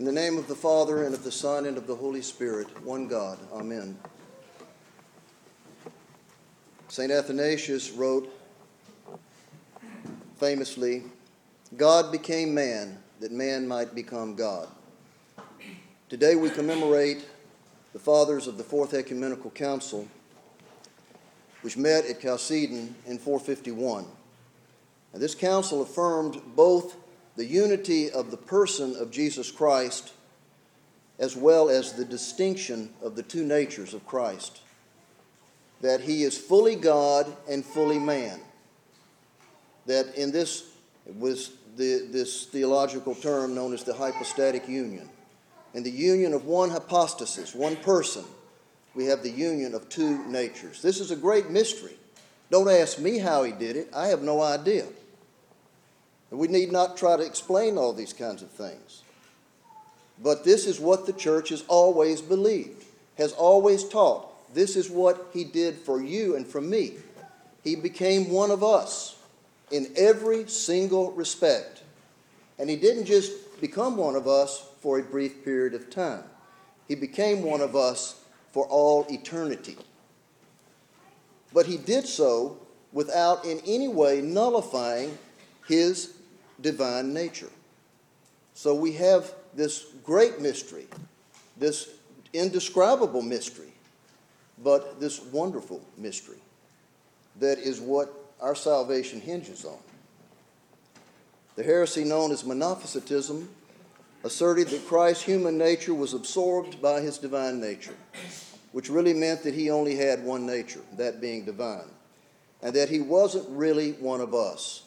In the name of the Father, and of the Son, and of the Holy Spirit, one God. Amen. St. Athanasius wrote famously, "God became man, that man might become God." Today we commemorate the fathers of the Fourth Ecumenical Council, which met at Chalcedon in 451. And this council affirmed both the unity of the person of Jesus Christ as well as the distinction of the two natures of Christ, that he is fully God and fully man, that in this was this theological term known as the hypostatic union. In the union of one hypostasis, one person, we have the union of two natures. This is a great mystery. Don't ask me how he did it. I have no idea. And we need not try to explain all these kinds of things. But this is what the church has always believed, has always taught. This is what he did for you and for me. He became one of us in every single respect. And he didn't just become one of us for a brief period of time. He became one of us for all eternity. But he did so without in any way nullifying his divine nature. So we have this great mystery, this indescribable mystery, but this wonderful mystery that is what our salvation hinges on. The heresy known as Monophysitism asserted that Christ's human nature was absorbed by his divine nature, which really meant that he only had one nature, that being divine, and that he wasn't really one of us.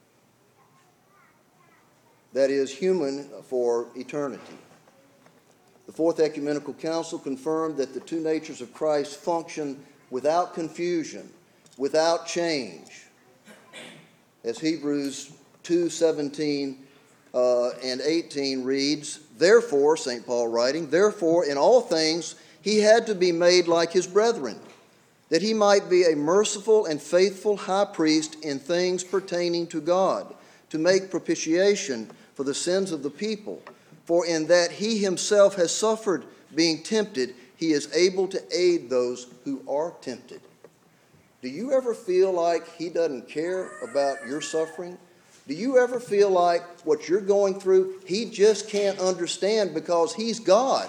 That is, human for eternity. The Fourth Ecumenical Council confirmed that the two natures of Christ function without confusion, without change. As Hebrews 2:17 and 18 reads, "Therefore," St. Paul writing, "therefore in all things he had to be made like his brethren, that he might be a merciful and faithful high priest in things pertaining to God, to make propitiation for the sins of the people. For in that he himself has suffered being tempted, he is able to aid those who are tempted." Do you ever feel like he doesn't care about your suffering? Do you ever feel like what you're going through, he just can't understand because he's God?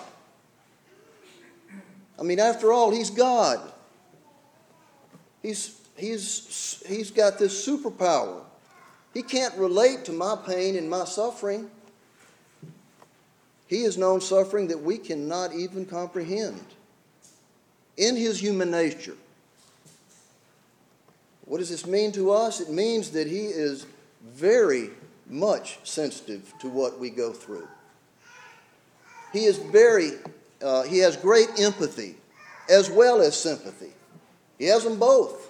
I mean, after all, he's God. He's got this superpower. He can't relate to my pain and my suffering. He has known suffering that we cannot even comprehend in his human nature. What does this mean to us? It means that he is very much sensitive to what we go through. He has great empathy as well as sympathy. He has them both.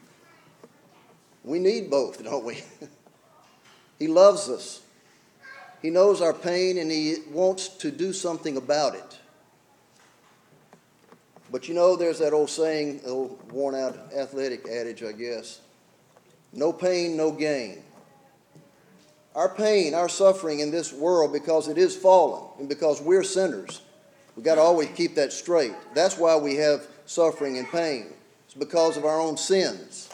We need both, don't we? He loves us. He knows our pain and he wants to do something about it. But you know, there's that old saying, old worn-out athletic adage, I guess. No pain, no gain. Our pain, our suffering in this world, because it is fallen and because we're sinners, we've got to always keep that straight. That's why we have suffering and pain. It's because of our own sins.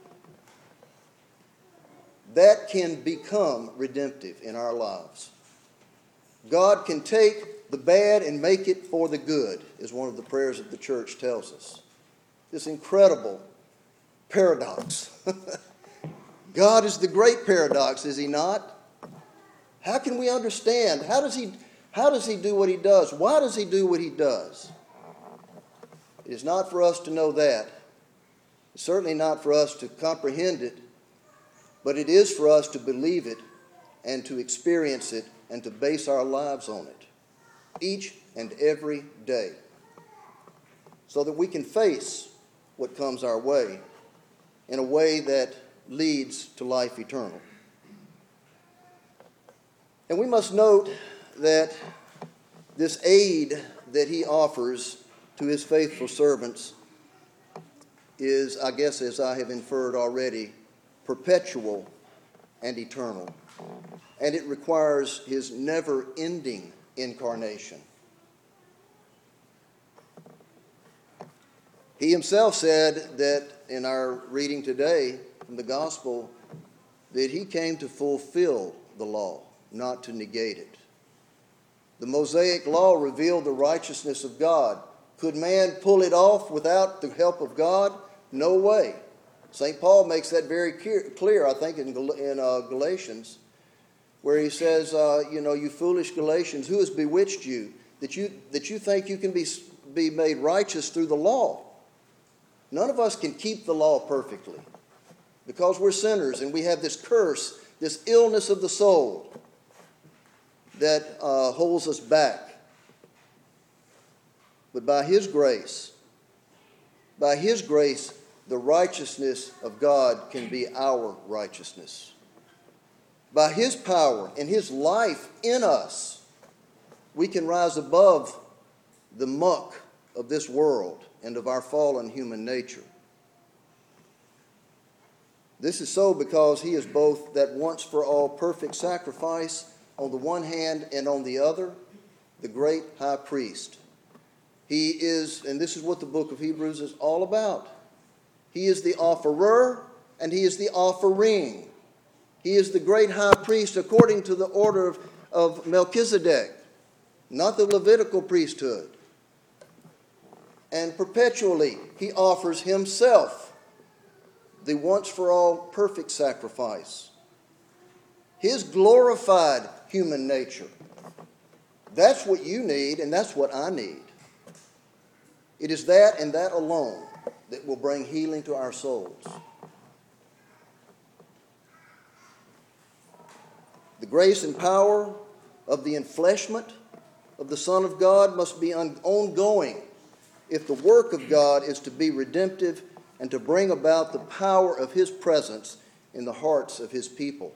That can become redemptive in our lives. God can take the bad and make it for the good, as one of the prayers of the church tells us. This incredible paradox. God is the great paradox, is he not? How can we understand? How does he do what he does? Why does he do what he does? It is not for us to know that. It's certainly not for us to comprehend it. But it is for us to believe it and to experience it and to base our lives on it each and every day so that we can face what comes our way in a way that leads to life eternal. And we must note that this aid that he offers to his faithful servants is, I guess as I have inferred already, perpetual and eternal. And it requires his never-ending incarnation. He himself said that in our reading today from the gospel that he came to fulfill the law, not to negate it. The Mosaic law revealed the righteousness of God. Could man pull it off without the help of God? No way. St. Paul makes that very clear, I think, in Galatians, where he says, you foolish Galatians, who has bewitched you that you think you can be made righteous through the law? None of us can keep the law perfectly because we're sinners and we have this curse, this illness of the soul that holds us back. But by His grace, the righteousness of God can be our righteousness. By His power and His life in us, we can rise above the muck of this world and of our fallen human nature. This is so because He is both that once for all perfect sacrifice on the one hand and on the other, the great high priest. He is, and this is what the book of Hebrews is all about. He is the offerer and He is the offering. He is the great high priest according to the order of Melchizedek, not the Levitical priesthood. And perpetually He offers Himself, the once for all perfect sacrifice. His glorified human nature. That's what you need and that's what I need. It is that and that alone that will bring healing to our souls. The grace and power of the enfleshment of the Son of God must be ongoing if the work of God is to be redemptive and to bring about the power of His presence in the hearts of His people.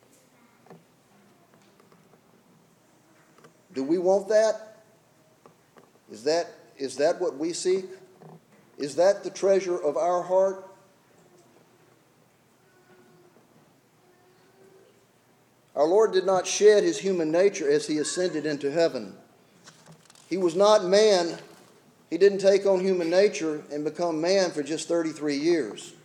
Do we want that? Is that what we seek? Is that the treasure of our heart? Our Lord did not shed His human nature as He ascended into heaven. He was not man. He didn't take on human nature and become man for just 33 years.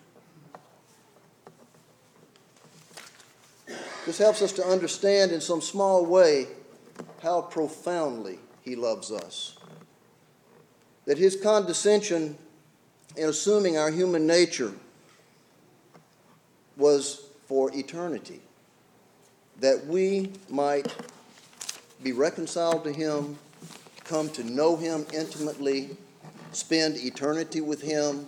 This helps us to understand in some small way how profoundly He loves us. That His condescension in assuming our human nature was for eternity. That we might be reconciled to Him, come to know Him intimately, spend eternity with Him,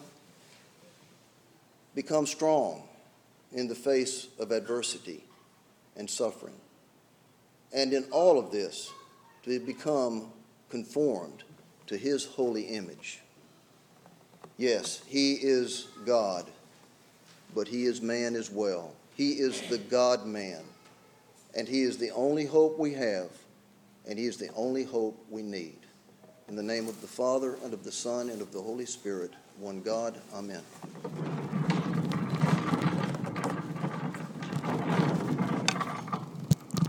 become strong in the face of adversity and suffering. And in all of this, to become conformed to His holy image. Yes, He is God, but He is man as well. He is the God-man, and He is the only hope we have, and He is the only hope we need. In the name of the Father, and of the Son, and of the Holy Spirit, one God, amen.